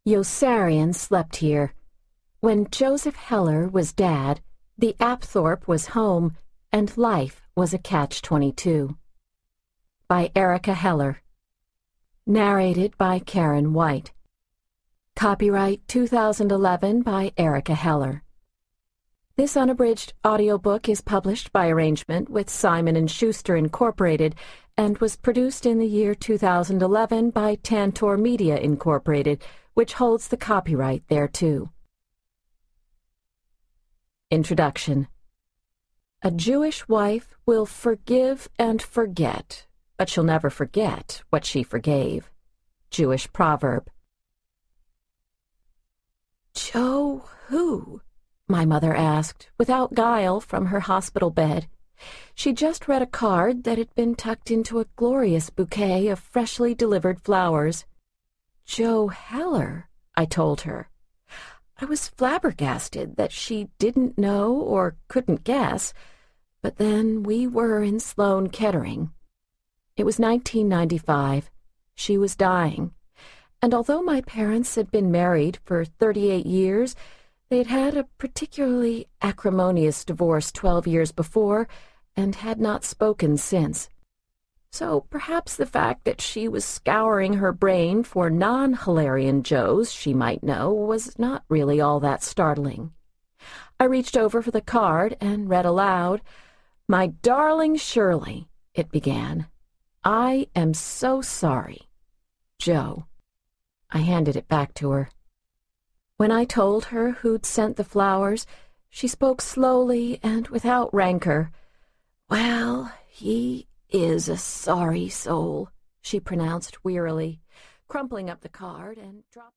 Yossarian slept here. When Joseph Heller was dad, the Apthorpe was home, and life was a catch-22. By Erica Heller. Narrated by Karen White. Copyright 2011 by Erica Heller. This unabridged audiobook is published by arrangement with Simon & Schuster Incorporated and was produced in the year 2011 by Tantor Media Incorporated, which holds the copyright thereto. Introduction. A Jewish wife will forgive and forget, but she'll never forget what she forgave. Jewish proverb. "Joe who?" my mother asked, without guile, from her hospital bed. She'd just read a card that had been tucked into a glorious bouquet of freshly delivered flowers. "Joe Heller," I told her. I was flabbergasted that she didn't know or couldn't guess, but then we were in Sloan Kettering. It was 1995. She was dying, and although my parents had been married for 38 years, they had had a particularly acrimonious divorce 12 years before and had not spoken since. So perhaps the fact that she was scouring her brain for non-Hellerian Joes she might know was not really all that startling. I reached over for the card and read aloud. "My darling Shirley," it began. "I am so sorry. Joe." I handed it back to her. When I told her who'd sent the flowers, she spoke slowly and without rancor. "Well, he is a sorry soul," she pronounced wearily, crumpling up the card and dropping